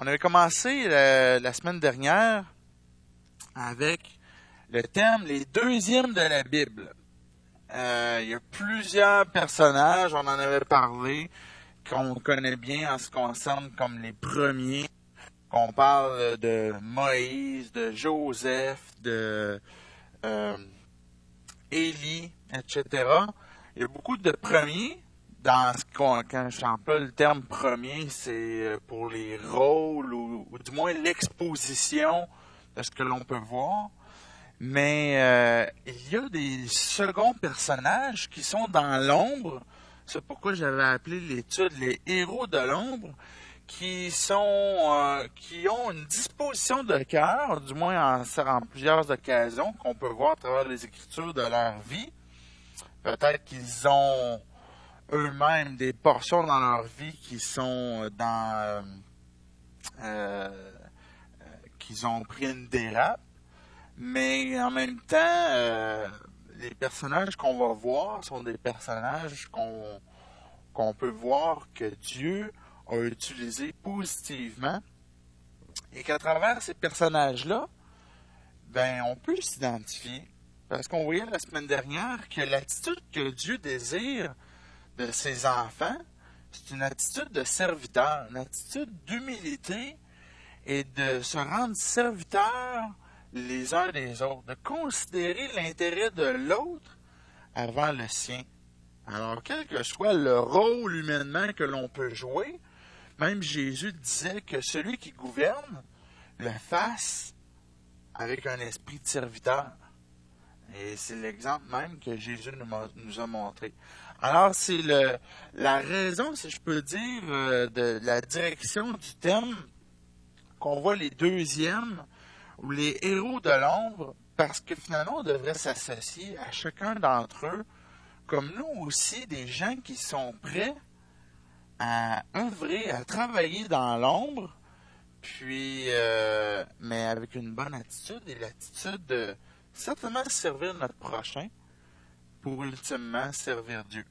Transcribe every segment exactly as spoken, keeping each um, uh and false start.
On avait commencé la, la semaine dernière avec le thème les deuxièmes de la Bible. Euh, il y a plusieurs personnages, on en avait parlé, qu'on connaît bien en ce qui concerne comme les premiers. On parle de Moïse, de Joseph, de euh, Élie, et cetera. Il y a beaucoup de premiers. Dans ce qu'on, quand j'emploie le terme premier, c'est pour les rôles ou, ou du moins l'exposition de ce que l'on peut voir. Mais euh, il y a des seconds personnages qui sont dans l'ombre. C'est pourquoi j'avais appelé l'étude les héros de l'ombre, qui sont euh, qui ont une disposition de cœur, du moins en, en plusieurs occasions, qu'on peut voir à travers les écritures de leur vie. Peut-être qu'ils ont eux-mêmes des portions dans leur vie qui sont dans euh, euh, qu'ils ont pris une dérape, mais en même temps euh, les personnages qu'on va voir sont des personnages qu'on qu'on peut voir que Dieu a utilisé positivement et qu'à travers ces personnages-là, ben on peut s'identifier parce qu'on voyait la semaine dernière que l'attitude que Dieu désire de ses enfants, c'est une attitude de serviteur, une attitude d'humilité et de se rendre serviteur les uns des autres, de considérer l'intérêt de l'autre avant le sien. Alors, quel que soit le rôle humainement que l'on peut jouer, même Jésus disait que celui qui gouverne le fasse avec un esprit de serviteur. Et c'est l'exemple même que Jésus nous, nous a montré. Alors, c'est le, la raison, si je peux dire, euh, de la direction du thème qu'on voit les deuxièmes ou les héros de l'ombre, parce que finalement, on devrait s'associer à chacun d'entre eux, comme nous aussi, des gens qui sont prêts à œuvrer, à travailler dans l'ombre, puis, euh, mais avec une bonne attitude et l'attitude de certainement servir notre prochain pour ultimement servir Dieu.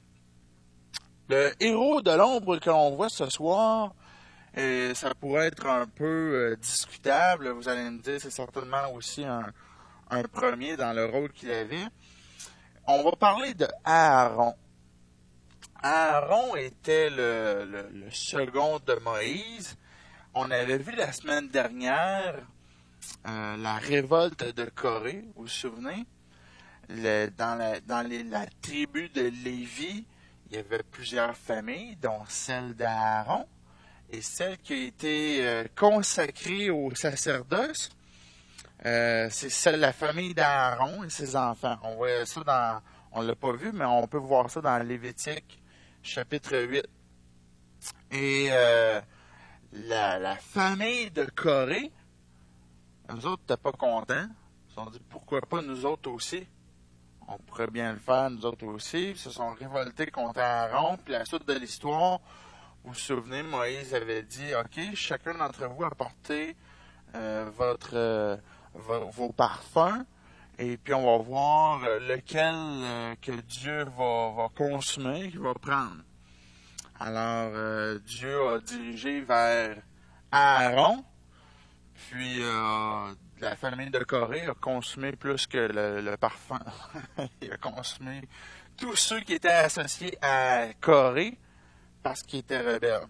Le héros de l'ombre que l'on voit ce soir, euh, ça pourrait être un peu euh, discutable. Vous allez me dire, c'est certainement aussi un, un premier dans le rôle qu'il avait. On va parler de Aaron. Aaron était le, le, le second de Moïse. On avait vu la semaine dernière euh, la révolte de Corée, vous vous souvenez? Le, dans la, dans les, la tribu de Lévi, il y avait plusieurs familles, dont celle d'Aaron, et celle qui a été euh, consacrée au sacerdoce, euh, c'est celle la famille d'Aaron et ses enfants. On voit ça dans, on l'a pas vu, mais on peut voir ça dans Lévitique, chapitre huit. Et euh, la, la famille de Corée, eux autres n'étaient pas contents. Ils se sont dit, pourquoi pas nous autres aussi? On pourrait bien le faire, nous autres aussi. Ils se sont révoltés contre Aaron. Puis la suite de l'histoire, vous vous souvenez, Moïse avait dit, OK, chacun d'entre vous apportez euh, votre, euh, vos, vos parfums. Et puis on va voir lequel euh, que Dieu va, va consumer, qu'il va prendre. Alors, euh, Dieu a dirigé vers Aaron. Puis euh, la famille de Corée a consumé plus que le, le parfum. Il a consumé tous ceux qui étaient associés à Corée parce qu'ils étaient rebelles.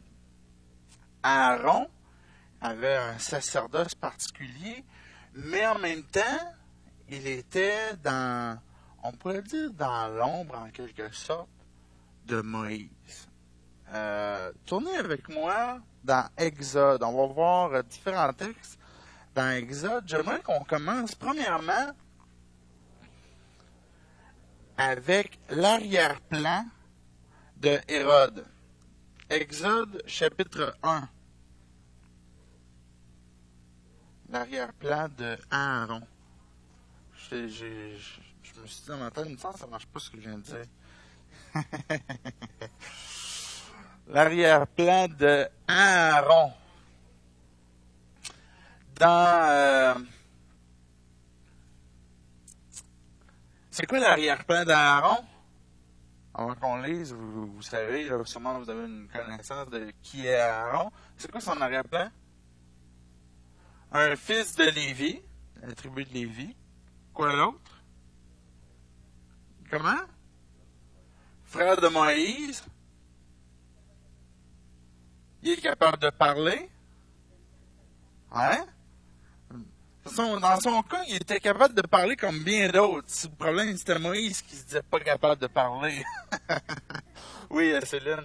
Aaron avait un sacerdoce particulier, mais en même temps, il était dans, on pourrait dire, dans l'ombre en quelque sorte de Moïse. Euh, tournez avec moi dans Exode. On va voir euh, différents textes dans Exode. J'aimerais qu'on commence premièrement avec l'arrière-plan de Hérode. Exode chapitre un. L'arrière-plan de Aaron. J'ai, j'ai, je me suis dit dans ma tête, il me semble que ça ne marche pas ce que je viens de dire. L'arrière-plan de Aaron. Dans... Euh, c'est quoi l'arrière-plan d'Aaron? Avant qu'on lise, vous, vous savez, là, sûrement vous avez une connaissance de qui est Aaron. C'est quoi son arrière-plan? un fils de Lévi, la tribu de Lévi. Quoi l'autre? Comment? Frère de Moïse. Il est capable de parler. Hein? Dans son cas, il était capable de parler comme bien d'autres. Le problème, c'était Moïse qui se disait pas capable de parler. Oui, Céline.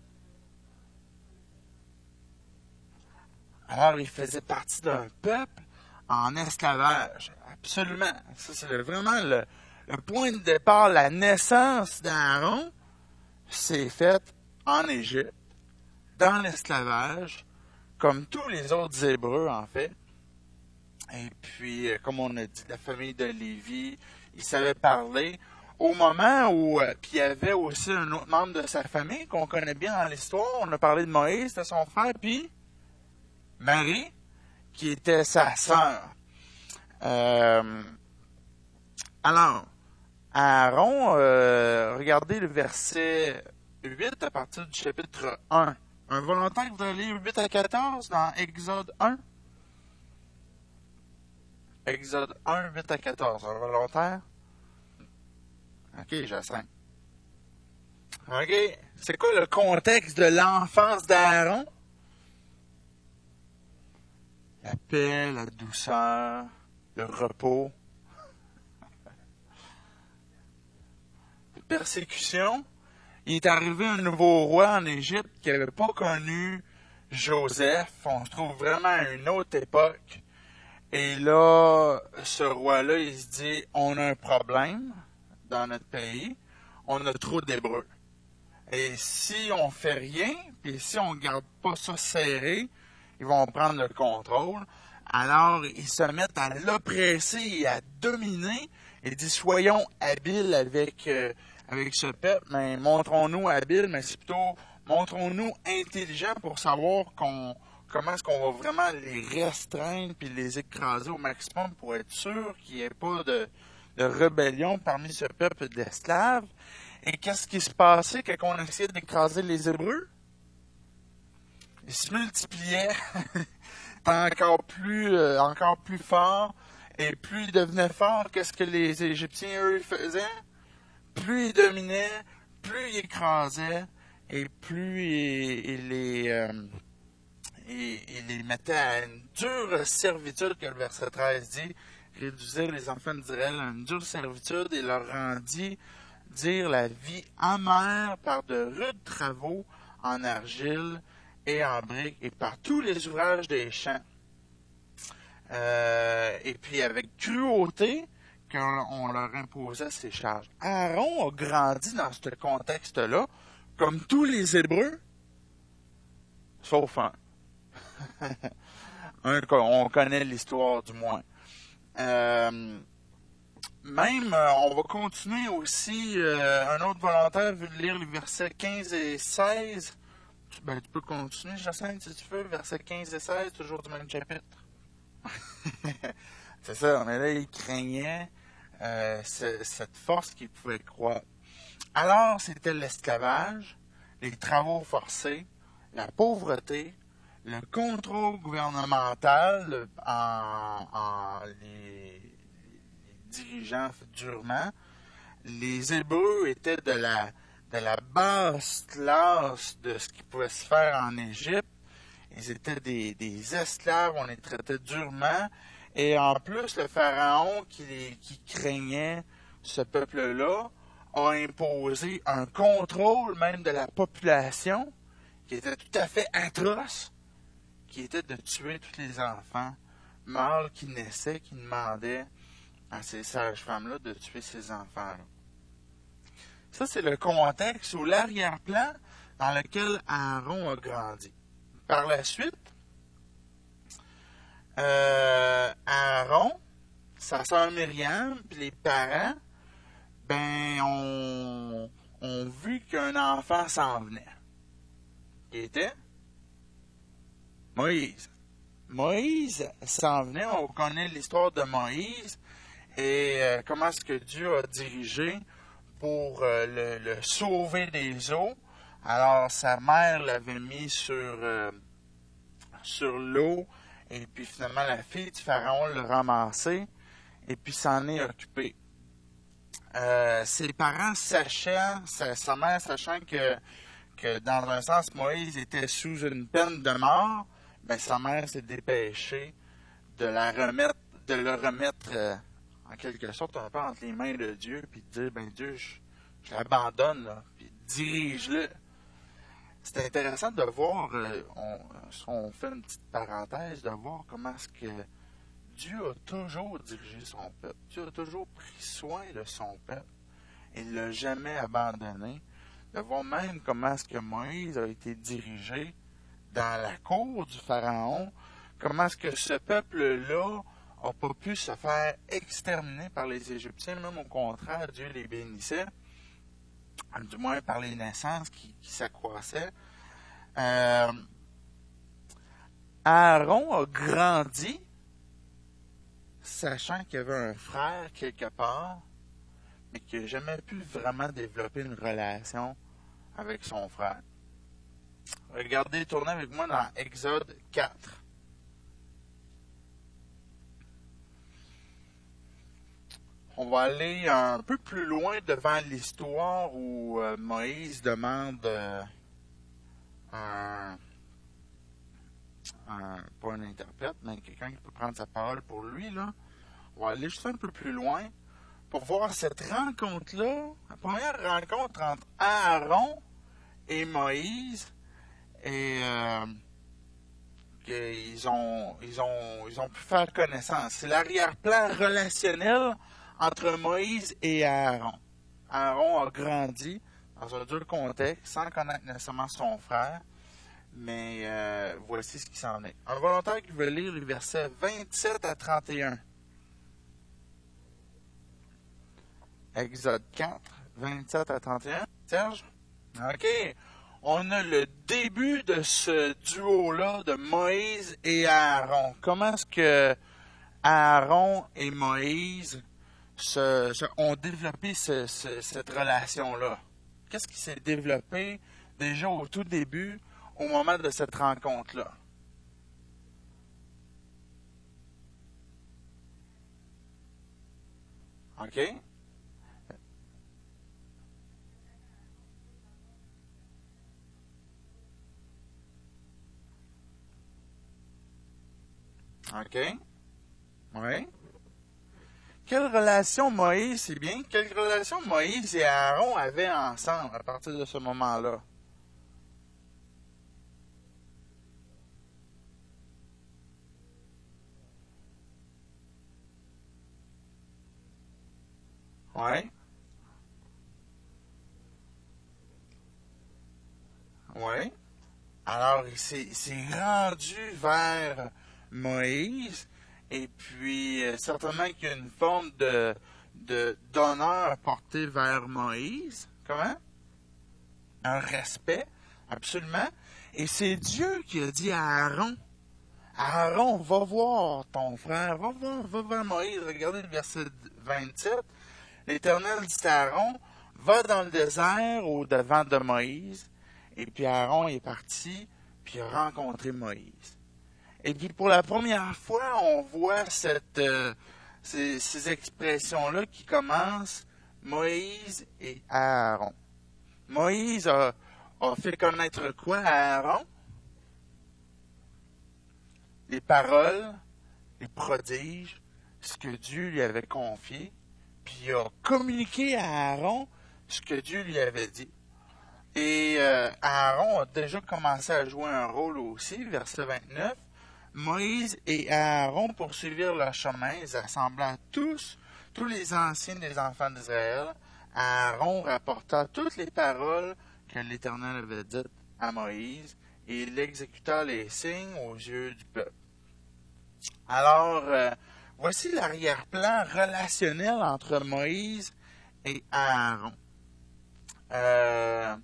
Alors, il faisait partie d'un peuple en esclavage. Absolument. Ça, c'est vraiment le, le point de départ. La naissance d'Aaron s'est faite en Égypte, dans l'esclavage, comme tous les autres Hébreux, en fait. Et puis, comme on a dit, la famille de Lévi, il savait parler. Au moment où, euh, puis il y avait aussi un autre membre de sa famille qu'on connaît bien dans l'histoire, on a parlé de Moïse, c'était son frère, puis Marie, qui était sa sœur. Euh, alors, Aaron, euh, regardez le verset huit à partir du chapitre un. Un volontaire qui voudrait lire huit à quatorze dans Exode un. Exode un, huit à quatorze. Un volontaire? OK, j'essaie. OK. C'est quoi le contexte de l'enfance d'Aaron? La paix, la douceur, le repos. La persécution. Il est arrivé un nouveau roi en Égypte qui n'avait pas connu Joseph. On se trouve vraiment à une autre époque. Et là, ce roi-là, il se dit, on a un problème dans notre pays. On a trop d'Hébreux. Et si on fait rien, puis si on garde pas ça serré, ils vont prendre le contrôle. Alors, ils se mettent à l'oppresser et à dominer. Ils disent, soyons habiles avec, euh, avec ce peuple, mais montrons-nous habiles, mais c'est plutôt, montrons-nous intelligents pour savoir qu'on, comment est-ce qu'on va vraiment les restreindre puis les écraser au maximum pour être sûr qu'il n'y ait pas de, de rébellion parmi ce peuple d'esclaves. Et qu'est-ce qui se passait quand on essayait d'écraser les Hébreux? Ils se multipliaient encore plus, euh, encore plus fort. Et plus ils devenaient forts, qu'est-ce que les Égyptiens, eux, faisaient? Plus ils dominaient, plus ils écrasaient, et plus ils, ils les, euh, ils, ils les mettaient à une dure servitude, que le verset treize dit, réduisirent les enfants d'Israël à une dure servitude et leur rendit dire la vie amère par de rudes travaux en argile et en briques et par tous les ouvrages des champs. Euh, et puis avec cruauté qu'on on leur imposait ces charges. Aaron a grandi dans ce contexte-là, comme tous les Hébreux, sauf un. un on connaît l'histoire du moins. Euh, Même, euh, on va continuer aussi, euh, un autre volontaire veut lire les versets quinze et seize. Ben, tu peux continuer, Jacinthe, si tu veux, versets quinze et seize, toujours du même chapitre. C'est ça, mais là, il craignait euh, ce, cette force qu'il pouvait croître. Alors, c'était l'esclavage, les travaux forcés, la pauvreté, le contrôle gouvernemental le, en, en les dirigeant durement. Les Hébreux étaient de la, de la basse classe de ce qui pouvait se faire en Égypte. Ils étaient des, des esclaves, on les traitait durement. Et en plus, le pharaon qui, les, qui craignait ce peuple-là a imposé un contrôle même de la population qui était tout à fait atroce, qui était de tuer tous les enfants mâles qui naissaient, qui demandaient à ces sages-femmes-là de tuer ces enfants-là. Ça, c'est le contexte ou l'arrière-plan dans lequel Aaron a grandi. Par la suite, euh, Aaron, sa sœur Myriam, puis les parents, ben, ont, ont vu qu'un enfant s'en venait. Qui était Moïse. Moïse s'en venait, on connaît l'histoire de Moïse, et euh, comment est-ce que Dieu a dirigé pour euh, le, le sauver des eaux. Alors, sa mère l'avait mis sur, euh, sur l'eau, Et puis finalement, la fille du pharaon l'a ramassé et puis s'en est occupée. Euh, ses parents sachant, sa, sa mère sachant que, que dans un sens, Moïse était sous une peine de mort, ben, sa mère s'est dépêchée de la remettre, de le remettre euh, en quelque sorte un peu entre les mains de Dieu, puis de dire, ben Dieu, je, je l'abandonne, là, puis dirige-le. C'est intéressant de voir, euh, on, on fait une petite parenthèse, de voir comment est-ce que Dieu a toujours dirigé son peuple. Dieu a toujours pris soin de son peuple. Il ne l'a jamais abandonné. De voir même comment est-ce que Moïse a été dirigé dans la cour du Pharaon, comment est-ce que ce peuple-là n'a pas pu se faire exterminer par les Égyptiens, même au contraire, Dieu les bénissait, du moins par les naissances qui, qui s'accroissaient. Euh, Aaron a grandi, sachant qu'il y avait un frère quelque part, mais qui n'a jamais pu vraiment développer une relation avec son frère. Regardez, tournez avec moi dans Exode quatre. On va aller un peu plus loin devant l'histoire où euh, Moïse demande euh, un, un, pas un interprète, mais quelqu'un qui peut prendre sa parole pour lui, là. On va aller juste un peu plus loin pour voir cette rencontre-là, la première rencontre entre Aaron et Moïse, et euh, qu'ils ont, ils ont, ils ont pu faire connaissance. C'est l'arrière-plan relationnel entre Moïse et Aaron. Aaron a grandi dans un dur contexte, sans connaître nécessairement son frère, mais euh, voici ce qui s'en est. Un volontaire qui veut lire les versets vingt-sept à trente et un. Exode quatre, vingt-sept à trente et un. Serge? OK. On a le début de ce duo-là de Moïse et Aaron. Comment est-ce que Aaron et Moïse se, se, ont développé ce, ce, cette relation-là? Qu'est-ce qui s'est développé déjà au tout début, au moment de cette rencontre-là? OK? OK? Oui. Quelle relation Moïse, c'est bien, quelle relation Moïse et Aaron avaient ensemble à partir de ce moment-là? Oui. Oui. Alors, il s'est, il s'est rendu vers Moïse, et puis euh, certainement qu'il y a une forme de, de d'honneur porté vers Moïse. Comment? Un respect, absolument. Et c'est Dieu qui a dit à Aaron, Aaron, va voir ton frère, va voir, va voir Moïse. Regardez le verset vingt-sept. L'Éternel dit à Aaron, va dans le désert au devant de Moïse. Et puis Aaron est parti, puis il a rencontré Moïse. Et puis pour la première fois, on voit cette, euh, ces, ces expressions-là qui commencent Moïse et Aaron. Moïse a, a fait connaître quoi à Aaron? Les paroles, les prodiges, ce que Dieu lui avait confié, puis il a communiqué à Aaron ce que Dieu lui avait dit. Et euh, Aaron a déjà commencé à jouer un rôle aussi, verset vingt-neuf. Moïse et Aaron poursuivirent leur chemin, ils assemblèrent tous, tous les anciens des enfants d'Israël. Aaron rapporta toutes les paroles que l'Éternel avait dites à Moïse, et il exécuta les signes aux yeux du peuple. Alors, euh, voici l'arrière-plan relationnel entre Moïse et Aaron. Euh,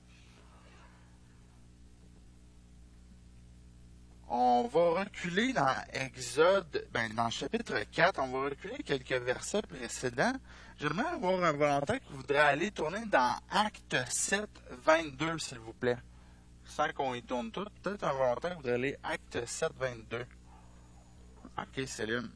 on va reculer dans Exode, ben dans le chapitre quatre, on va reculer quelques versets précédents. J'aimerais avoir un volontaire qui voudrait aller tourner dans Acte sept, vingt-deux, s'il vous plaît. Sans qu'on y tourne tout, peut-être un volontaire qui voudrait aller Acte sept, vingt-deux. Ok, Céline.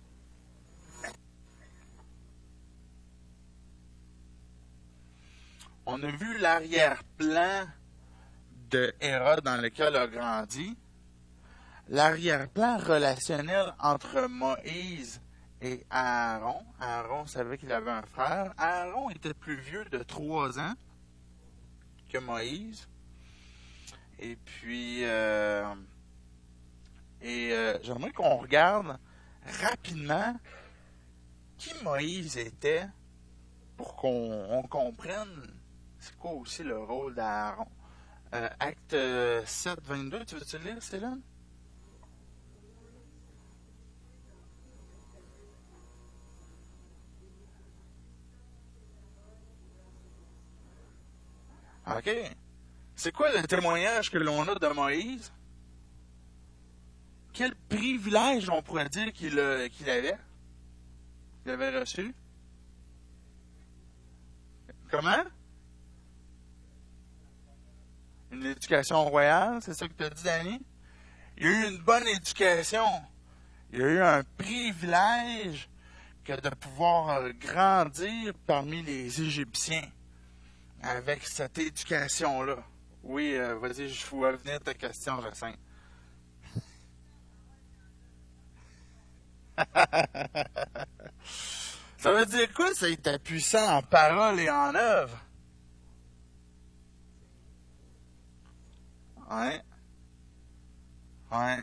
On a vu l'arrière-plan de Héra dans lequel a grandi, l'arrière-plan relationnel entre Moïse et Aaron. Aaron savait qu'il avait un frère. Aaron était plus vieux de trois ans que Moïse. Et puis, euh, et euh, j'aimerais qu'on regarde rapidement qui Moïse était pour qu'on on comprenne c'est quoi aussi le rôle d'Aaron. Euh, acte sept, vingt-deux, tu veux-tu lire, Céline? OK. C'est quoi le témoignage que l'on a de Moïse? Quel privilège on pourrait dire qu'il a- qu'il avait? Qu'il avait reçu? Comment? Une éducation royale, c'est ça que tu as dit, Danny? Il a eu une bonne éducation. Il a eu un privilège que de pouvoir euh, grandir parmi les Égyptiens avec cette éducation-là. Oui, euh, vas-y, je vois venir ta question, Jacinthe. Ça veut dire quoi, ça, il était puissant en parole et en œuvre? Ouais, ouais,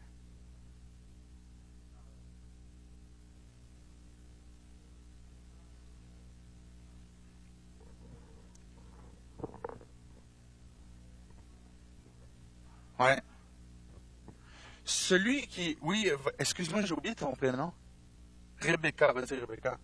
ouais. Celui qui... Oui, euh, excuse-moi, j'ai oublié ton prénom. Rebecca, vas-y, Rebecca.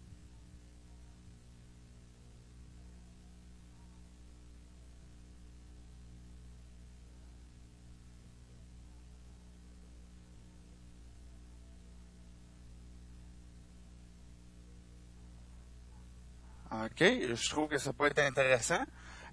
OK, je trouve que ça peut être intéressant.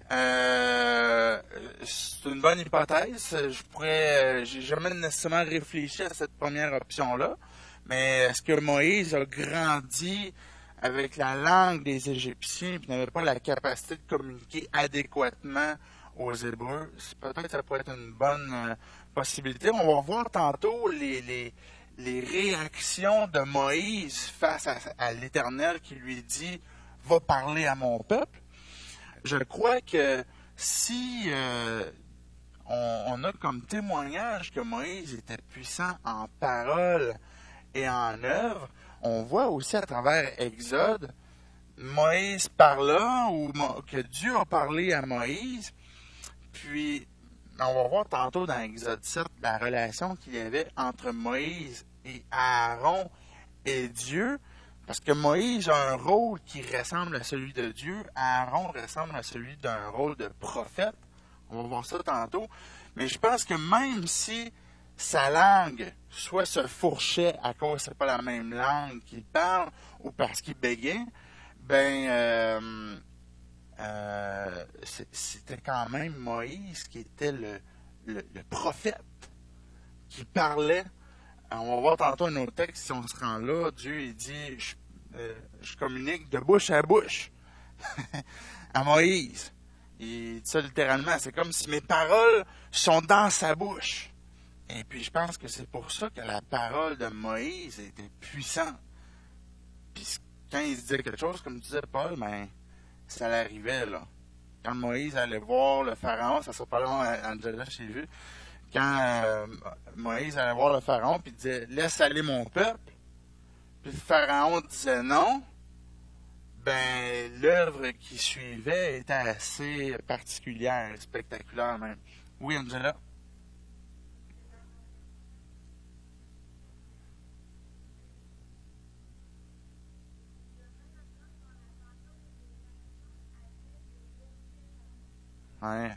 Euh, c'est une bonne hypothèse. Je pourrais, j'ai jamais nécessairement réfléchi à cette première option-là. Mais est-ce que Moïse a grandi avec la langue des Égyptiens et n'avait pas la capacité de communiquer adéquatement aux Hébreux? Peut-être que ça pourrait être une bonne euh, possibilité. On va voir tantôt les, les, les réactions de Moïse face à, à l'Éternel qui lui dit va parler à mon peuple. Je crois que si euh, on, on a comme témoignage que Moïse était puissant en parole et en œuvre, on voit aussi à travers Exode, Moïse parla ou que Dieu a parlé à Moïse, puis on va voir tantôt dans Exode sept la relation qu'il y avait entre Moïse et Aaron et Dieu, parce que Moïse a un rôle qui ressemble à celui de Dieu, Aaron ressemble à celui d'un rôle de prophète. On va voir ça tantôt. Mais je pense que même si sa langue soit se fourchait à cause que c'est pas la même langue qu'il parle ou parce qu'il bégait, ben euh, euh, c'était quand même Moïse qui était le, le, le prophète qui parlait. On va voir tantôt un autre texte, si on se rend là, Dieu il dit je, euh, je communique de bouche à bouche à Moïse. Il dit ça littéralement, c'est comme si mes paroles sont dans sa bouche. Et puis je pense que c'est pour ça que la parole de Moïse était puissante. Puis quand il disait quelque chose, comme disait Paul, ben, ça l'arrivait là. Quand Moïse allait voir le pharaon, ça sera pas long, Angela, j'ai vu, quand euh, Moïse allait voir le pharaon, puis disait laisse aller mon peuple, puis le pharaon disait non, ben l'œuvre qui suivait était assez particulière, spectaculaire même. Oui, Angela? Ouais.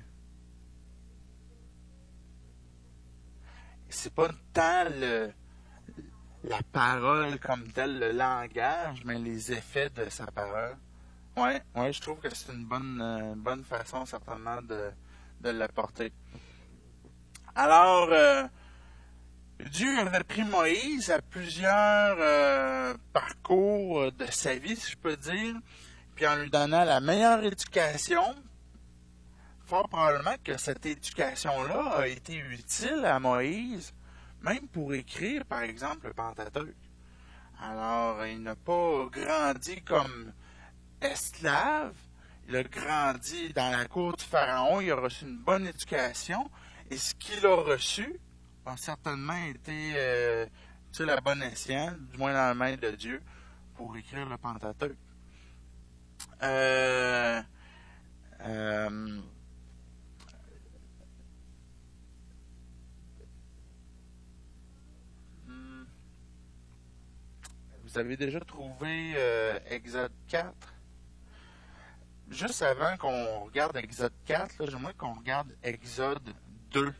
C'est pas tant le, la parole comme telle, le langage, mais les effets de sa parole. Ouais, ouais, je trouve que c'est une bonne, euh, bonne façon certainement de, de l'apporter. Alors, euh, Dieu avait pris Moïse à plusieurs euh, parcours de sa vie, si je peux dire, puis en lui donnant la meilleure éducation. Fort probablement que cette éducation-là a été utile à Moïse, même pour écrire, par exemple, le Pentateuque. Alors, il n'a pas grandi comme esclave, il a grandi dans la cour du Pharaon, il a reçu une bonne éducation, et ce qu'il a reçu a certainement été euh, tu sais, la bonne escient, du moins dans la main de Dieu, pour écrire le Pentateuque. Euh, euh, Vous avez déjà trouvé euh, Exode quatre? Juste avant qu'on regarde Exode quatre, là, j'aimerais qu'on regarde Exode deux.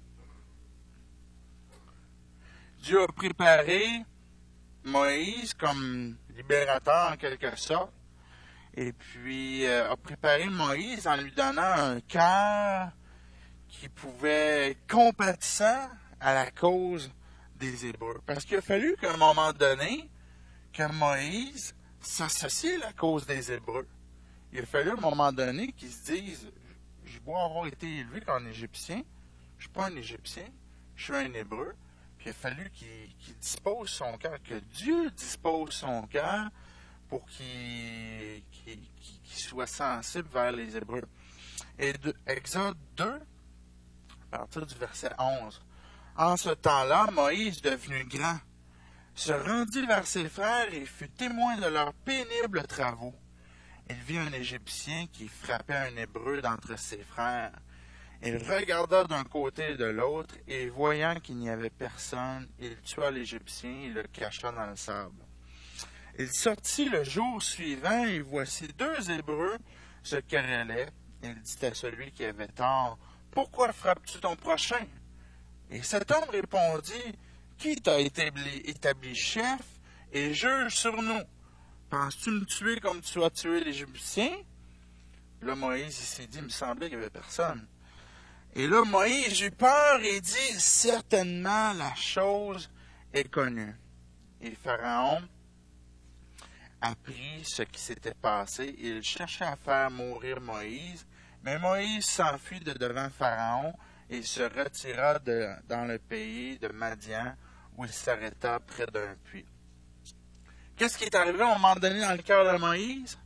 Dieu a préparé Moïse comme libérateur en quelque sorte, et puis euh, a préparé Moïse en lui donnant un cœur qui pouvait être compatissant à la cause des Hébreux. Parce qu'il a fallu qu'à un moment donné, que Moïse s'associe à la cause des Hébreux. Il a fallu à un moment donné qu'ils se disent, je dois avoir été élevé comme un Égyptien, je ne suis pas un Égyptien, je suis un Hébreu. Puis il a fallu qu'il, qu'il dispose son cœur, que Dieu dispose son cœur pour qu'il, qu'il, qu'il soit sensible vers les Hébreux. Et de, Exode deux, à partir du verset onze. En ce temps-là, Moïse, devenu grand, se rendit vers ses frères et fut témoin de leurs pénibles travaux. Il vit un Égyptien qui frappait un Hébreu d'entre ses frères. Il regarda d'un côté et de l'autre, et voyant qu'il n'y avait personne, il tua l'Égyptien et le cacha dans le sable. Il sortit le jour suivant, et voici deux Hébreux se querellaient. Il dit à celui qui avait tort, « Pourquoi frappes-tu ton prochain? » Et cet homme répondit, « Qui t'a établi, établi chef et juge sur nous? Penses-tu me tuer comme tu as tué l'Égyptien? » Là, Moïse il s'est dit, il me semblait qu'il n'y avait personne. Et là, Moïse eut peur et dit, « Certainement la chose est connue. » Et Pharaon apprit ce qui s'était passé. Il cherchait à faire mourir Moïse, mais Moïse s'enfuit de devant Pharaon et se retira de, dans le pays de Madian, où il s'arrêta près d'un puits. Qu'est-ce qui est arrivé à un moment donné dans le cœur de Moïse?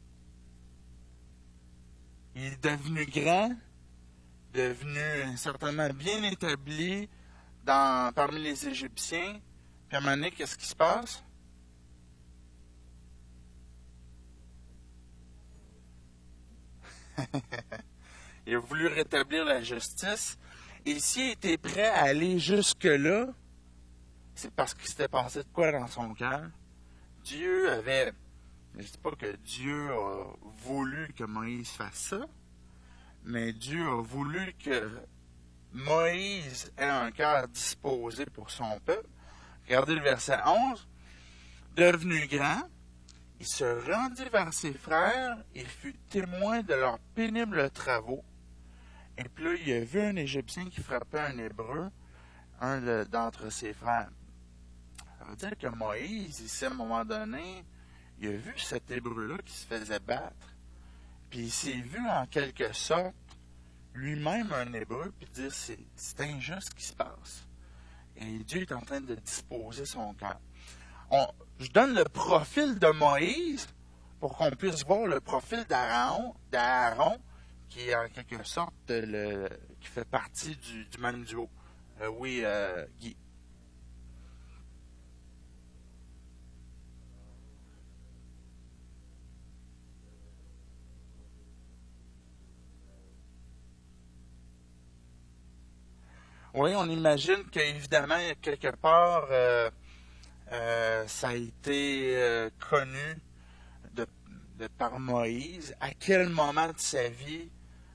Il est devenu grand, devenu certainement bien établi dans, parmi les Égyptiens. Puis à un moment donné, qu'est-ce qui se passe? Il a voulu rétablir la justice. Et s'il était prêt à aller jusque-là, c'est parce qu'il s'était passé de quoi dans son cœur. Dieu avait... Je ne dis pas que Dieu a voulu que Moïse fasse ça, mais Dieu a voulu que Moïse ait un cœur disposé pour son peuple. Regardez le verset onze. Devenu grand, il se rendit vers ses frères et fut témoin de leurs pénibles travaux. Et puis là, il a vu un Égyptien qui frappait un Hébreu, un de, d'entre ses frères. Ça veut dire que Moïse, ici, à un moment donné, il a vu cet Hébreu-là qui se faisait battre, puis il s'est vu en quelque sorte lui-même un Hébreu, puis dire c'est, c'est injuste ce qui se passe. Et Dieu est en train de disposer son cœur. On, je donne le profil de Moïse pour qu'on puisse voir le profil d'Aaron, d'Aaron qui est en quelque sorte le, qui fait partie du, du même duo. Euh, oui, euh, Guy. Oui, on imagine qu'évidemment, quelque part, euh, euh, ça a été euh, connu de, de par Moïse. À quel moment de sa vie,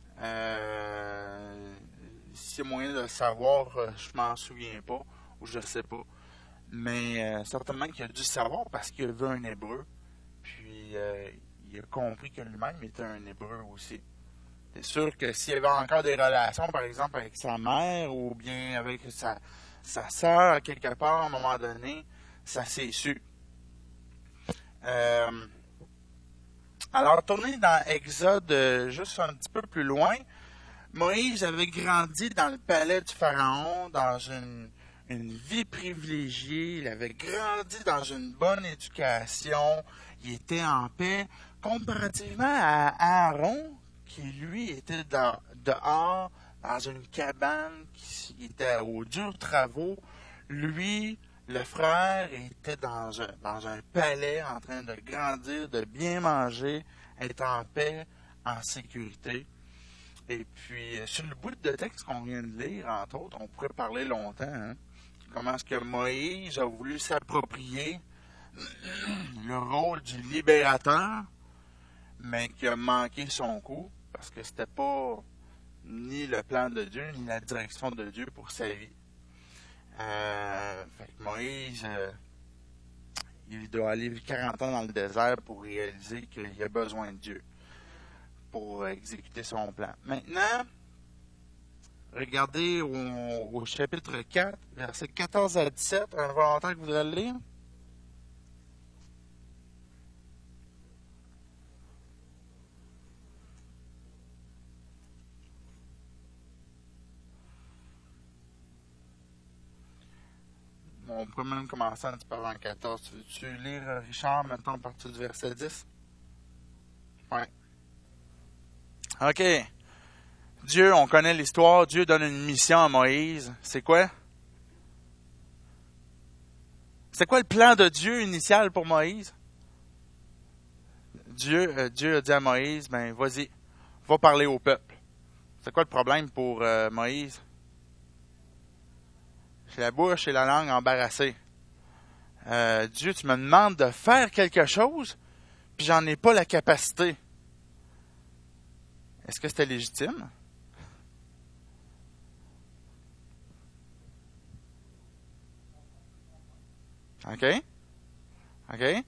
euh, si y a moyen de le savoir, euh, je m'en souviens pas, ou je sais pas. Mais euh, certainement qu'il a dû savoir parce qu'il a vu un Hébreu, puis euh, il a compris que lui-même était un Hébreu aussi. C'est sûr que s'il y avait encore des relations, par exemple, avec sa mère ou bien avec sa, sa sœur, quelque part, à un moment donné, ça s'est su. Euh, alors, tourner dans Exode, euh, juste un petit peu plus loin, Moïse avait grandi dans le palais du Pharaon, dans une, une vie privilégiée. Il avait grandi dans une bonne éducation. Il était en paix. Comparativement à Aaron, qui lui était dans, dehors, dans une cabane, qui était aux durs travaux. Lui, le frère, était dans un, dans un palais, en train de grandir, de bien manger, être en paix, en sécurité. Et puis, sur le bout de texte qu'on vient de lire, entre autres, on pourrait parler longtemps, hein? Comment est-ce que Moïse a voulu s'approprier le rôle du libérateur, mais qui a manqué son coup, parce que c'était pas ni le plan de Dieu, ni la direction de Dieu pour sa vie. Euh, fait que Moïse, euh, il doit aller quarante ans dans le désert pour réaliser qu'il a besoin de Dieu pour exécuter son plan. Maintenant, regardez au, au chapitre quatre, versets quatorze à dix-sept, un volontaire que vous voudrait le lire. On peut même commencer un petit peu avant quatorze. Tu veux-tu lire, Richard, maintenant à partir du verset dix? Ouais. OK. Dieu, on connaît l'histoire. Dieu donne une mission à Moïse. C'est quoi? C'est quoi le plan de Dieu initial pour Moïse? Dieu, euh, Dieu a dit à Moïse, ben vas-y, va parler au peuple. C'est quoi le problème pour euh, Moïse? C'est la bouche et la langue embarrassées. Euh, Dieu, tu me demandes de faire quelque chose, puis j'en ai pas la capacité. Est-ce que c'était légitime? OK? OK?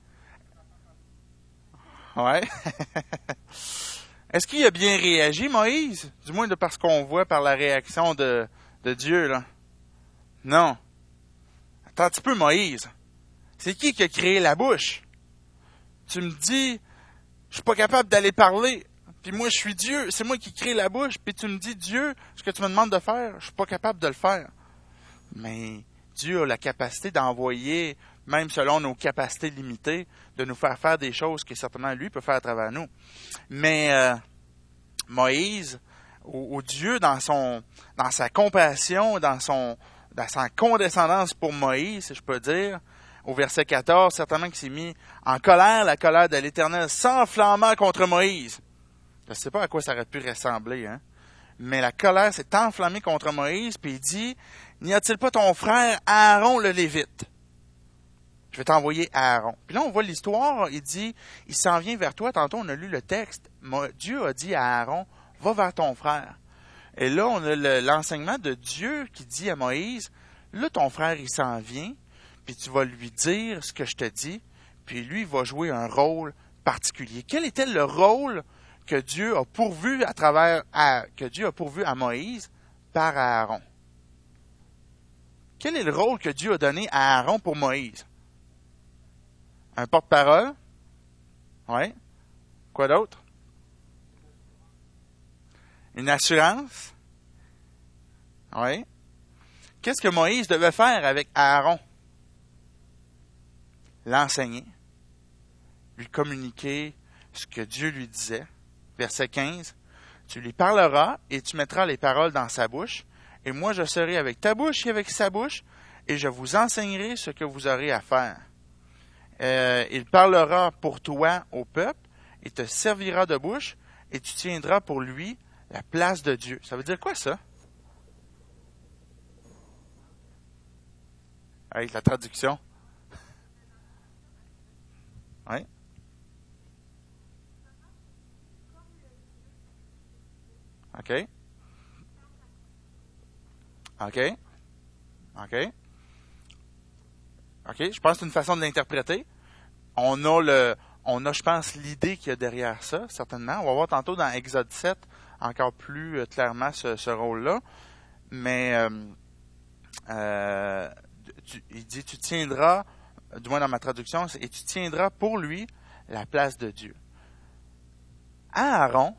Ouais. Est-ce qu'il a bien réagi, Moïse? Du moins de parce qu'on voit par la réaction de, de Dieu, là. Non. Attends un petit peu, Moïse. C'est qui qui a créé la bouche? Tu me dis, je suis pas capable d'aller parler. Puis moi, je suis Dieu. C'est moi qui crée la bouche. Puis tu me dis, Dieu, ce que tu me demandes de faire, je suis pas capable de le faire. Mais Dieu a la capacité d'envoyer, même selon nos capacités limitées, de nous faire faire des choses que certainement lui peut faire à travers nous. Mais euh, Moïse, ou, ou Dieu, dans son, dans sa compassion, dans son, dans sa condescendance pour Moïse, si je peux dire, au verset quatorze, certainement qu'il s'est mis en colère, la colère de l'Éternel s'enflammant contre Moïse. Je ne sais pas à quoi ça aurait pu ressembler, hein? Mais la colère s'est enflammée contre Moïse, puis il dit, n'y a-t-il pas ton frère Aaron le Lévite? Je vais t'envoyer Aaron. Puis là, on voit l'histoire, il dit, il s'en vient vers toi. Tantôt, on a lu le texte. Dieu a dit à Aaron, va vers ton frère. Et là, on a le, l'enseignement de Dieu qui dit à Moïse, là, ton frère, il s'en vient, puis tu vas lui dire ce que je te dis, puis lui, il va jouer un rôle particulier. Quel était le rôle que Dieu a pourvu à travers, à, que Dieu a pourvu à Moïse par Aaron? Quel est le rôle que Dieu a donné à Aaron pour Moïse? Un porte-parole? Oui. Quoi d'autre? Une assurance? Oui. Qu'est-ce que Moïse devait faire avec Aaron? L'enseigner. Lui communiquer ce que Dieu lui disait. Verset quinze. Tu lui parleras et tu mettras les paroles dans sa bouche. Et moi, je serai avec ta bouche et avec sa bouche. Et je vous enseignerai ce que vous aurez à faire. Euh, il parlera pour toi au peuple et te servira de bouche et tu tiendras pour lui la place de Dieu. Ça veut dire quoi, ça? Avec la traduction. Oui. OK. OK. OK. OK. Je pense que c'est une façon de l'interpréter. On a, le, on a, je pense, l'idée qu'il y a derrière ça, certainement. On va voir tantôt dans Exode sept encore plus euh, clairement ce, ce rôle-là. Mais euh, euh, tu, il dit, tu tiendras, du moins dans ma traduction, et tu tiendras pour lui la place de Dieu. Aaron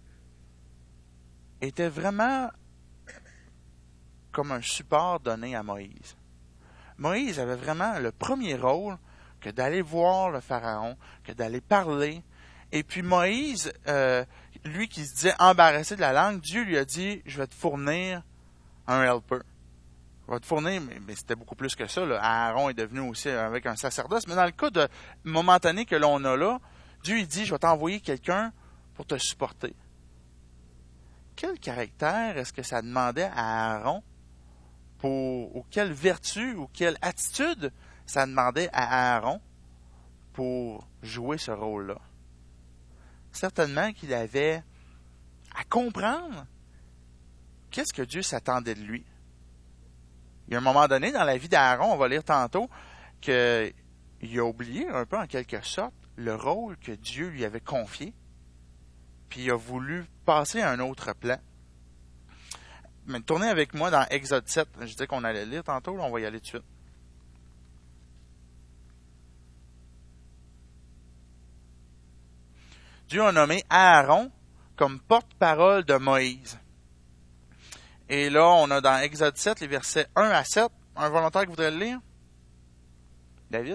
était vraiment comme un support donné à Moïse. Moïse avait vraiment le premier rôle que d'aller voir le Pharaon, que d'aller parler. Et puis Moïse, euh, lui qui se disait embarrassé de la langue, Dieu lui a dit, je vais te fournir un helper. Je vais te fournir, mais, mais c'était beaucoup plus que ça. Là. Aaron est devenu aussi avec un sacerdoce. Mais dans le cas de momentané que l'on a là, Dieu il dit, je vais t'envoyer quelqu'un pour te supporter. Quel caractère est-ce que ça demandait à Aaron pour, ou quelle vertu ou quelle attitude ça demandait à Aaron pour jouer ce rôle-là? Certainement qu'il avait à comprendre qu'est-ce que Dieu s'attendait de lui. Il y a un moment donné dans la vie d'Aaron, on va lire tantôt, qu'il a oublié un peu en quelque sorte le rôle que Dieu lui avait confié, puis il a voulu passer à un autre plan. Mais tournez avec moi dans Exode sept. Je disais qu'on allait lire tantôt, là, on va y aller tout de suite. Dieu a nommé Aaron comme porte-parole de Moïse. Et là, on a dans Exode sept, les versets un à sept. Un volontaire qui voudrait le lire? David?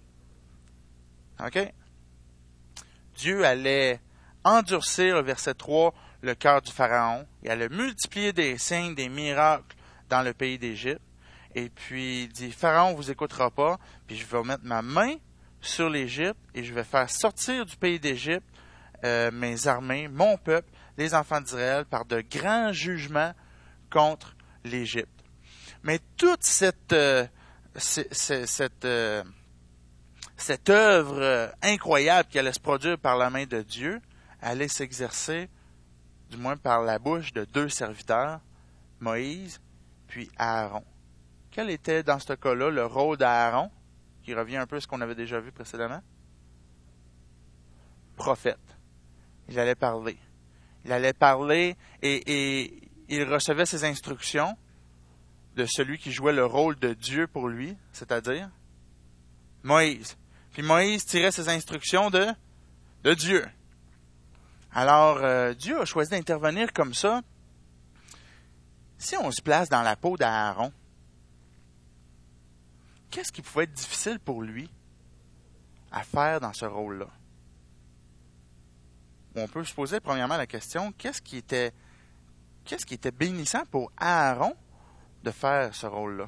OK. Dieu allait endurcir, le verset trois, le cœur du Pharaon. Il allait multiplier des signes, des miracles dans le pays d'Égypte. Et puis, il dit, Pharaon vous écoutera pas, puis je vais mettre ma main sur l'Égypte et je vais faire sortir du pays d'Égypte euh, mes armées, mon peuple, les enfants d'Israël, par de grands jugements contre l'Égypte. Mais toute cette, euh, cette, cette, euh, cette œuvre euh, incroyable qui allait se produire par la main de Dieu allait s'exercer, du moins par la bouche de deux serviteurs, Moïse puis Aaron. Quel était dans ce cas-là le rôle d'Aaron, qui revient un peu à ce qu'on avait déjà vu précédemment? Prophète. Il allait parler. Il allait parler et, et il recevait ses instructions de celui qui jouait le rôle de Dieu pour lui, c'est-à-dire Moïse. Puis Moïse tirait ses instructions de, de Dieu. Alors, euh, Dieu a choisi d'intervenir comme ça. Si on se place dans la peau d'Aaron, qu'est-ce qui pouvait être difficile pour lui à faire dans ce rôle-là? On peut se poser premièrement la question, qu'est-ce qui était, qu'est-ce qui était bénissant pour Aaron de faire ce rôle-là?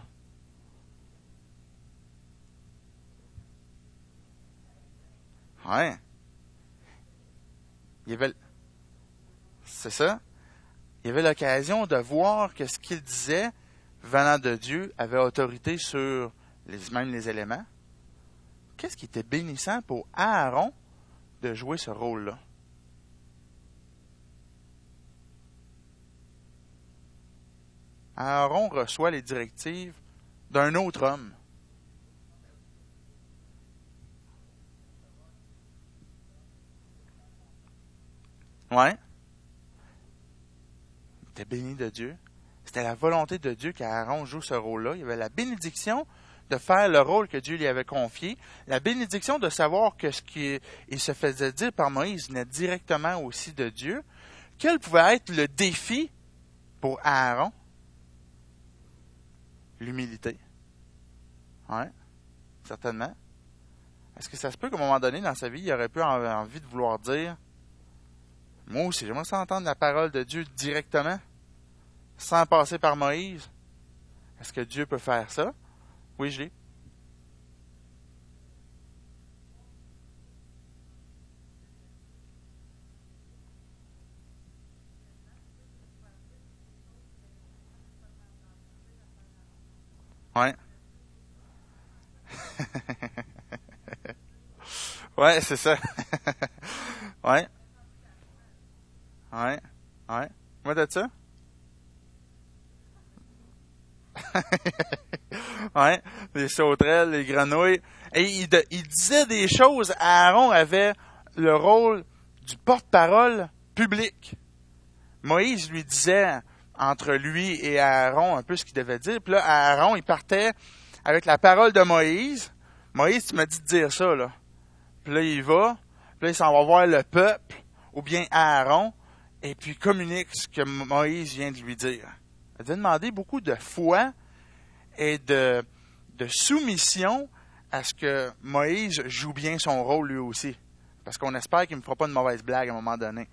Ouais. Il y avait, c'est ça. Il y avait l'occasion de voir que ce qu'il disait, venant de Dieu, avait autorité sur les, même les éléments. Qu'est-ce qui était bénissant pour Aaron de jouer ce rôle-là? Aaron reçoit les directives d'un autre homme. Ouais. Il était béni de Dieu. C'était la volonté de Dieu qu'Aaron joue ce rôle-là. Il y avait la bénédiction de faire le rôle que Dieu lui avait confié. La bénédiction de savoir que ce qu'il se faisait dire par Moïse venait directement aussi de Dieu. Quel pouvait être le défi pour Aaron? L'humilité. Oui, certainement. Est-ce que ça se peut qu'à un moment donné dans sa vie, il aurait pu avoir envie de vouloir dire, moi aussi, j'aimerais ça entendre la parole de Dieu directement, sans passer par Moïse? Est-ce que Dieu peut faire ça? Oui, je l'ai. Ouais. Ouais, c'est ça. Ouais. Ouais. Ouais. Moi, de ça? Ouais. Les sauterelles, les grenouilles. Et il, de, il disait des choses. Aaron avait le rôle du porte-parole public. Moïse lui disait, entre lui et Aaron un peu ce qu'il devait dire. Puis là, Aaron, il partait avec la parole de Moïse. Moïse, tu m'as dit de dire ça, là. Puis là, il va. Puis là, il s'en va voir le peuple, ou bien Aaron, et puis il communique ce que Moïse vient de lui dire. Ça devait demander beaucoup de foi et de, de soumission à ce que Moïse joue bien son rôle lui aussi. Parce qu'on espère qu'il ne me fera pas une mauvaise blague à un moment donné.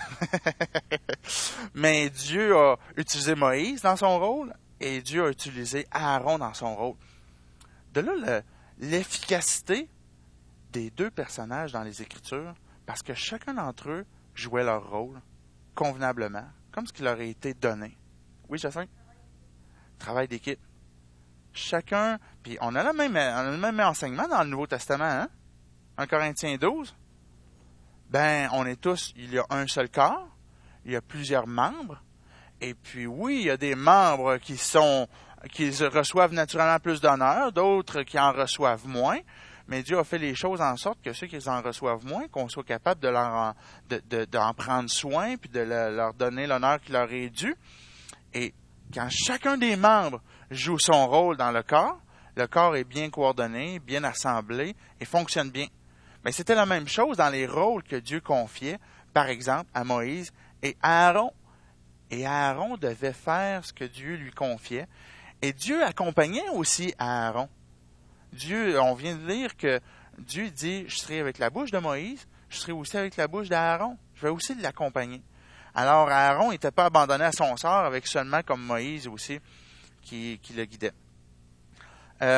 Mais Dieu a utilisé Moïse dans son rôle et Dieu a utilisé Aaron dans son rôle. De là, le, l'efficacité des deux personnages dans les Écritures, parce que chacun d'entre eux jouait leur rôle convenablement, comme ce qui leur a été donné. Oui, Jacinthe? Travail d'équipe. Chacun, puis on a le même, on a le même enseignement dans le Nouveau Testament, hein? un Corinthiens douze. Ben, on est tous, il y a un seul corps, il y a plusieurs membres, et puis oui, il y a des membres qui sont, qui reçoivent naturellement plus d'honneur, d'autres qui en reçoivent moins, mais Dieu a fait les choses en sorte que ceux qui en reçoivent moins, qu'on soit capable de leur en, de, de, d'en prendre soin, puis de le, leur donner l'honneur qui leur est dû. Et quand chacun des membres joue son rôle dans le corps, le corps est bien coordonné, bien assemblé et fonctionne bien. Mais c'était la même chose dans les rôles que Dieu confiait, par exemple, à Moïse et à Aaron. Et Aaron devait faire ce que Dieu lui confiait. Et Dieu accompagnait aussi Aaron. Dieu, on vient de lire que Dieu dit, je serai avec la bouche de Moïse, je serai aussi avec la bouche d'Aaron. Je vais aussi l'accompagner. Alors Aaron n'était pas abandonné à son sort avec seulement comme Moïse aussi qui, qui le guidait. Euh,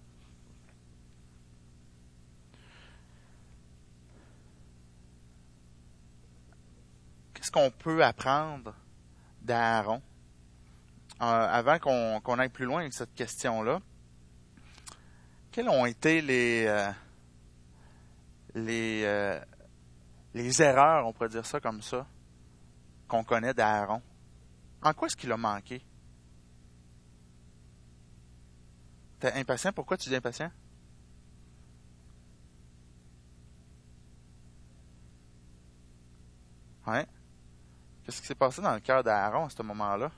Qu'est-ce qu'on peut apprendre d'Aaron? Euh, avant qu'on, qu'on aille plus loin avec cette question-là, quelles ont été les euh, les euh, les erreurs, on pourrait dire ça comme ça, qu'on connaît d'Aaron? En quoi est-ce qu'il a manqué? T'es impatient? Pourquoi tu dis impatient? Ouais. Qu'est-ce qui s'est passé dans le cœur d'Aaron à ce moment-là?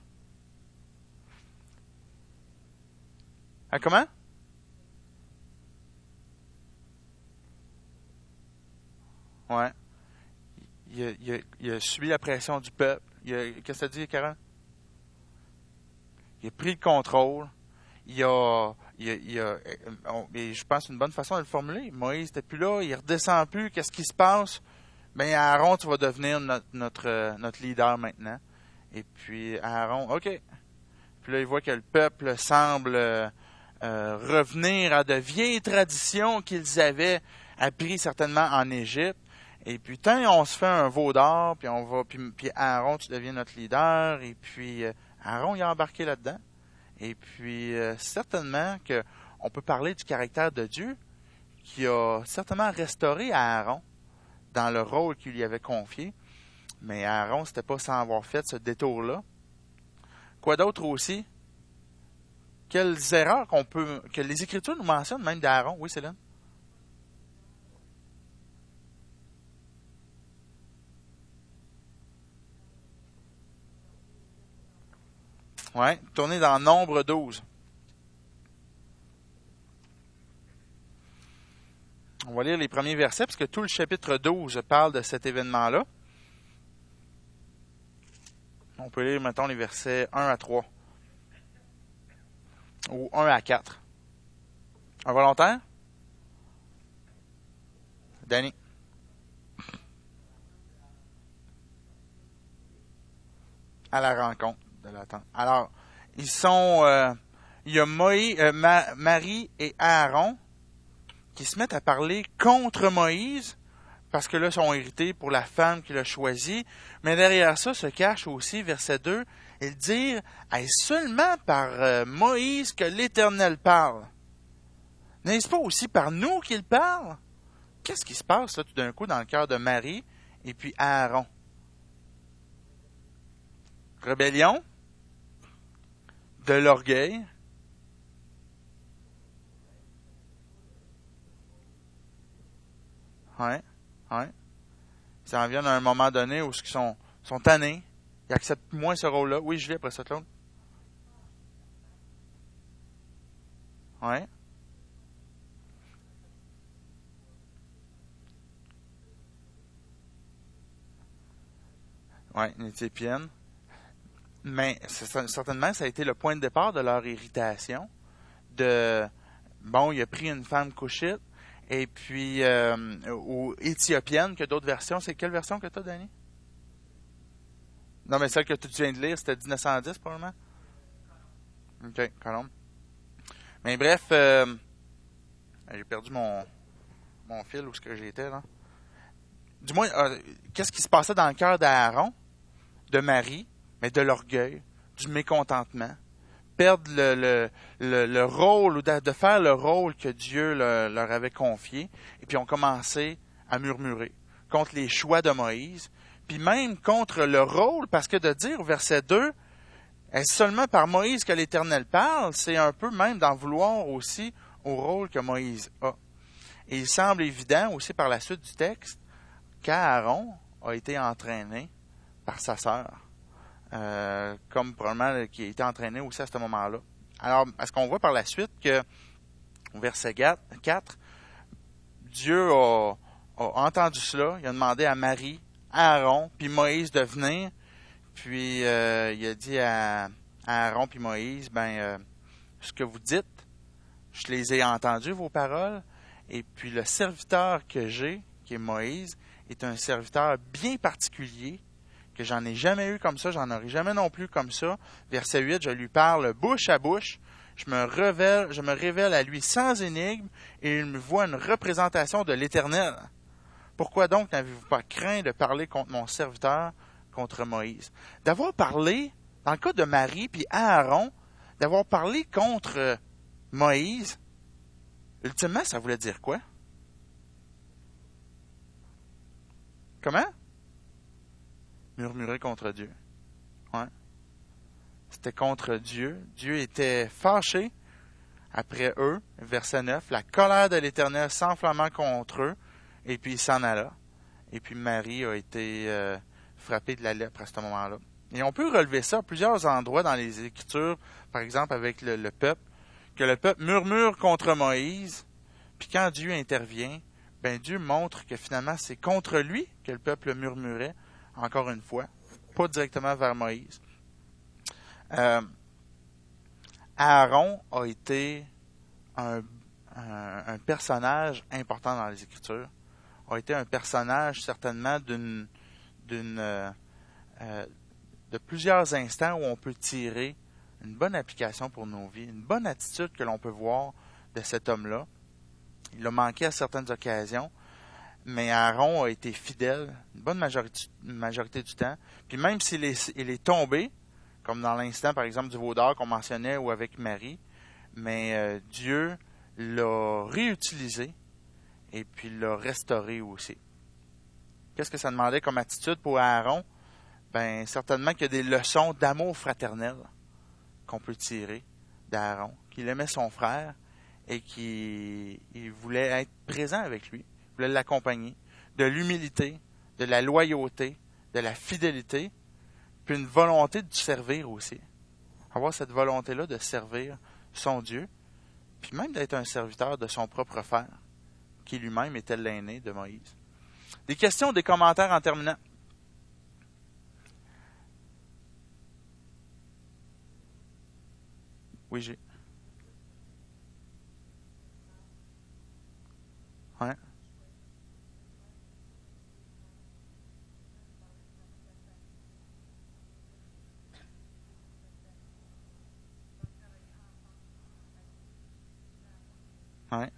Ah, comment? Ouais. Il a, il, a, il a subi la pression du peuple. Il a, qu'est-ce que ça dit, Karen? Il a pris le contrôle. Il a, il a, il a on, et je pense que c'est une bonne façon de le formuler. Moïse n'était plus là, il redescend plus. Qu'est-ce qui se passe? Ben Aaron, tu vas devenir notre, notre, notre leader maintenant. Et puis Aaron, OK. Puis là, il voit que le peuple semble euh, euh, revenir à de vieilles traditions qu'ils avaient appris certainement en Égypte. Et puis, tant on se fait un veau d'or, puis on va, puis, puis Aaron, tu deviens notre leader. Et puis, euh, Aaron, il a embarqué là-dedans. Et puis, euh, certainement que on peut parler du caractère de Dieu qui a certainement restauré Aaron dans le rôle qu'il lui avait confié. Mais Aaron, c'était pas sans avoir fait ce détour-là. Quoi d'autre aussi? Quelles erreurs qu'on peut, que les Écritures nous mentionnent même d'Aaron? Oui, Céline? Oui, tournez dans Nombre douze. On va lire les premiers versets, parce que tout le chapitre douze parle de cet événement-là. On peut lire, mettons, les versets un à trois. Ou un à quatre. Un volontaire? Danny. À la rencontre de la tente. Alors, ils sont... Euh, il y a Moïse, euh, Ma- Marie et Aaron qui se mettent à parler contre Moïse, parce que là, ils sont irrités pour la femme qu'il a choisie. Mais derrière ça se cache aussi, verset deux, ils disent, est-ce seulement par euh, Moïse que l'Éternel parle? N'est-ce pas aussi par nous qu'il parle? Qu'est-ce qui se passe là tout d'un coup dans le cœur de Marie et puis Aaron? Rébellion? De l'orgueil? Ouais, ouais. Ils en viennent à un moment donné où ils sont, sont tannés. Il accepte moins ce rôle-là. Oui, Julie, après ça, Claude. Ouais. Ouais, une Éthiopienne. Mais c'est- certainement, ça a été le point de départ de leur irritation. De bon, il a pris une femme couchite et puis euh, ou éthiopienne, que d'autres versions. C'est quelle version que tu as, Danny? Non, mais celle que tu viens de lire, c'était mille neuf cent dix, probablement. OK, Colombe. Mais bref, euh, j'ai perdu mon, mon fil où ce que j'étais, là. Du moins, euh, qu'est-ce qui se passait dans le cœur d'Aaron, de Marie, mais de l'orgueil, du mécontentement, perdre le, le, le, le rôle, ou de, de faire le rôle que Dieu le- leur avait confié, et puis ont commencé à murmurer contre les choix de Moïse, puis même contre le rôle, parce que de dire au verset deux, est-ce seulement par Moïse que l'Éternel parle, c'est un peu même d'en vouloir aussi au rôle que Moïse a. Et il semble évident aussi par la suite du texte qu'Aaron a été entraîné par sa sœur, euh, comme probablement qui a été entraîné aussi à ce moment-là. Alors, est-ce qu'on voit par la suite que, au verset quatre, Dieu a, a entendu cela, il a demandé à Marie, à Aaron, puis Moïse de venir, puis euh, il a dit à, à Aaron puis Moïse, ben, euh, ce que vous dites, je les ai entendus, vos paroles, et puis le serviteur que j'ai, qui est Moïse, est un serviteur bien particulier, que j'en ai jamais eu comme ça, j'en aurai jamais non plus comme ça. Verset huit, je lui parle bouche à bouche, je me révèle, je me révèle à lui sans énigme, et il me voit une représentation de l'Éternel. Pourquoi donc n'avez-vous pas craint de parler contre mon serviteur, contre Moïse? D'avoir parlé, dans le cas de Marie puis Aaron, d'avoir parlé contre Moïse, ultimement, ça voulait dire quoi? Comment? Murmurer contre Dieu. Ouais. C'était contre Dieu. Dieu était fâché après eux. Verset neuf. La colère de l'Éternel s'enflammant contre eux. Et puis il s'en alla. Et puis Marie a été euh, frappée de la lèpre à ce moment-là. Et on peut relever ça à plusieurs endroits dans les Écritures, par exemple avec le, le peuple, que le peuple murmure contre Moïse, puis quand Dieu intervient, ben Dieu montre que finalement c'est contre lui que le peuple murmurait, encore une fois, pas directement vers Moïse. Euh, Aaron a été un, un, un personnage important dans les Écritures, a été un personnage certainement d'une, d'une, euh, euh, de plusieurs instants où on peut tirer une bonne application pour nos vies, une bonne attitude que l'on peut voir de cet homme-là. Il a manqué à certaines occasions, mais Aaron a été fidèle une bonne majorité, une majorité du temps. Puis même s'il est, il est tombé, comme dans l'instant, par exemple, du veau d'or qu'on mentionnait ou avec Marie, mais euh, Dieu l'a réutilisé et puis l'a restauré aussi. Qu'est-ce que ça demandait comme attitude pour Aaron? Ben, certainement qu'il y a des leçons d'amour fraternel qu'on peut tirer d'Aaron, qu'il aimait son frère et qu'il il voulait être présent avec lui, il voulait l'accompagner, de l'humilité, de la loyauté, de la fidélité, puis une volonté de servir aussi. Avoir cette volonté-là de servir son Dieu, puis même d'être un serviteur de son propre frère, qui lui-même était l'aîné de Moïse. Des questions, des commentaires en terminant. Oui, j'ai. Ouais. Ouais.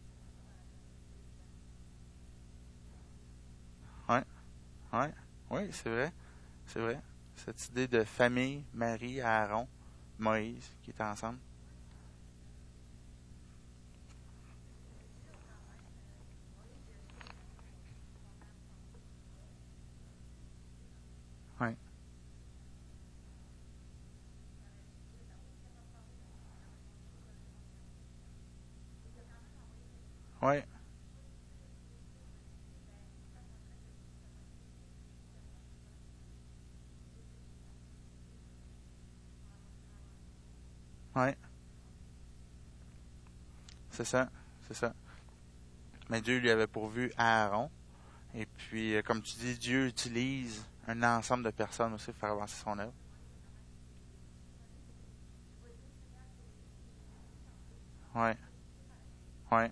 Ouais. Ouais. Oui, c'est vrai. C'est vrai. Cette idée de famille, Marie, Aaron, Moïse, qui étaient ensemble. Oui. Oui. Ouais. C'est ça. C'est ça. Mais Dieu lui avait pourvu Aaron. Et puis, euh, comme tu dis, Dieu utilise un ensemble de personnes aussi pour faire avancer son œuvre. Ouais. Ouais.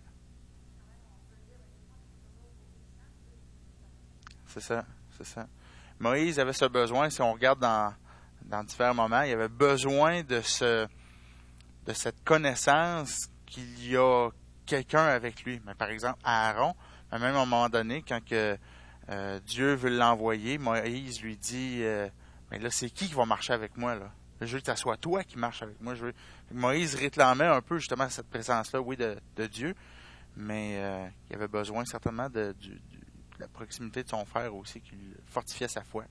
C'est ça. C'est ça. Moïse avait ce besoin, si on regarde dans, dans différents moments, il avait besoin de ce de cette connaissance qu'il y a quelqu'un avec lui. Mais par exemple, Aaron, à même un moment donné, quand que, euh, Dieu veut l'envoyer, Moïse lui dit, euh, mais là, c'est qui qui va marcher avec moi, là? Je veux que ça soit toi qui marche avec moi. Je veux... Moïse réclamait un peu justement cette présence-là, oui, de, de Dieu, mais euh, il avait besoin certainement de, du, du, de la proximité de son frère aussi, qui fortifiait sa foi.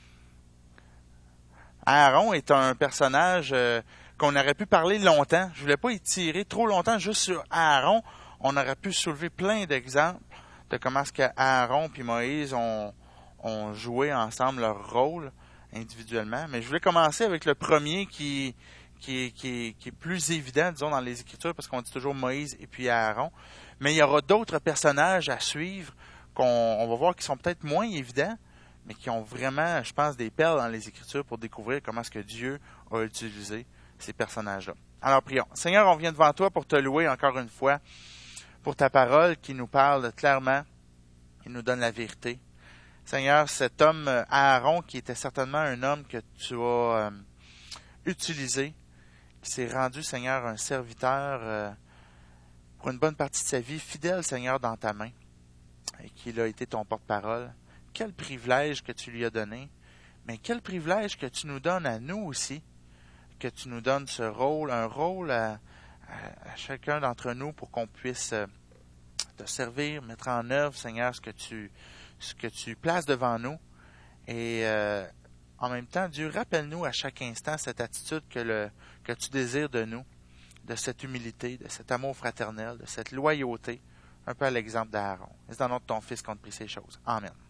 Aaron est un personnage euh, qu'on aurait pu parler longtemps. Je voulais pas y tirer trop longtemps juste sur Aaron. On aurait pu soulever plein d'exemples de comment est-ce que Aaron et Moïse ont, ont joué ensemble leur rôle individuellement. Mais je voulais commencer avec le premier qui, qui, est, qui, est, qui est plus évident, disons, dans les Écritures, parce qu'on dit toujours Moïse et puis Aaron. Mais il y aura d'autres personnages à suivre qu'on on va voir qui sont peut-être moins évidents, mais qui ont vraiment, je pense, des perles dans les Écritures pour découvrir comment est-ce que Dieu a utilisé ces personnages-là. Alors prions. Seigneur, on vient devant toi pour te louer encore une fois pour ta parole qui nous parle clairement, qui nous donne la vérité. Seigneur, cet homme Aaron, qui était certainement un homme que tu as euh, utilisé, qui s'est rendu, Seigneur, un serviteur euh, pour une bonne partie de sa vie, fidèle, Seigneur, dans ta main, et qu'il a été ton porte-parole. Quel privilège que tu lui as donné, mais quel privilège que tu nous donnes à nous aussi, que tu nous donnes ce rôle, un rôle à, à, à chacun d'entre nous pour qu'on puisse euh, te servir, mettre en œuvre, Seigneur, ce que tu, ce que tu places devant nous. Et euh, en même temps, Dieu, rappelle-nous à chaque instant cette attitude que, le, que tu désires de nous, de cette humilité, de cet amour fraternel, de cette loyauté, un peu à l'exemple d'Aaron. C'est dans le nom de ton Fils qu'on te prie ces choses. Amen.